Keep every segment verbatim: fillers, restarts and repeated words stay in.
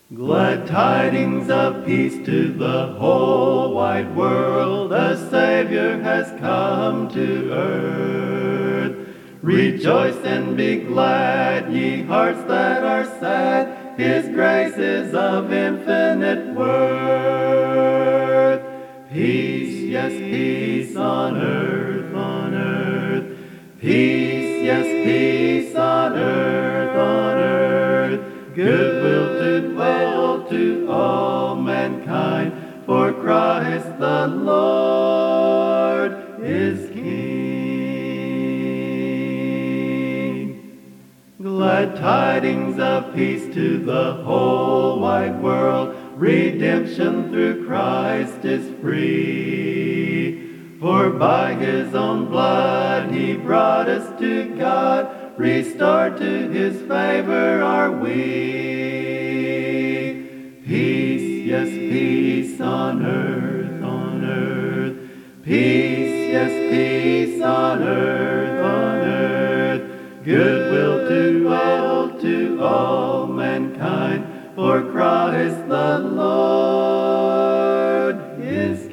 Glad tidings of peace to the whole wide world, a Savior has come to earth. Rejoice and be glad, ye hearts that are sad, His grace is of infinite worth. Peace, yes, peace on earth, on earth. Peace, yes, peace on earth, on earth. Goodwill to dwell to all mankind, for Christ the Lord is King. Glad tidings of peace to the whole wide world, redemption through Christ is free. For by His own blood He brought us to God, restored to His favor are we. Peace, yes, peace on earth, on earth. Peace, yes, peace on earth, on earth. Goodwill to all, to all mankind, for Christ the Lord is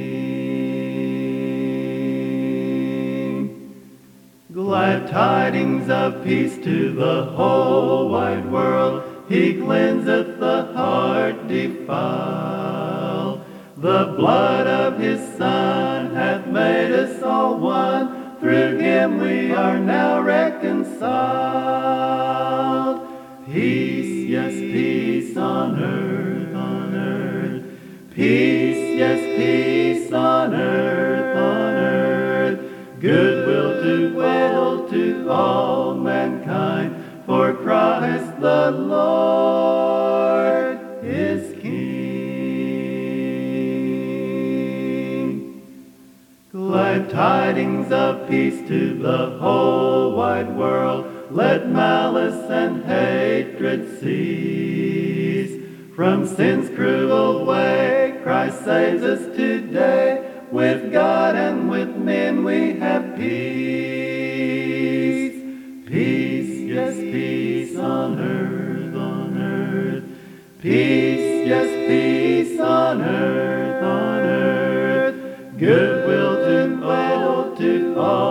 King. Glad tidings of peace to the whole wide world, He cleanseth the heart defiled. The blood of His Son hath made us all one, through Him we are now reconciled. Peace, yes, peace on earth, on earth. Peace, yes, peace on earth, on earth. Goodwill to will to all mankind, for Christ the Lord is King. Glad tidings of peace to the whole wide world, let malice and hatred cease. From sin's cruel way, Christ saves us today. With God and with men we have peace. Peace, yes, peace on earth, on earth. Peace, yes, peace on earth, on earth. Goodwill to all, to all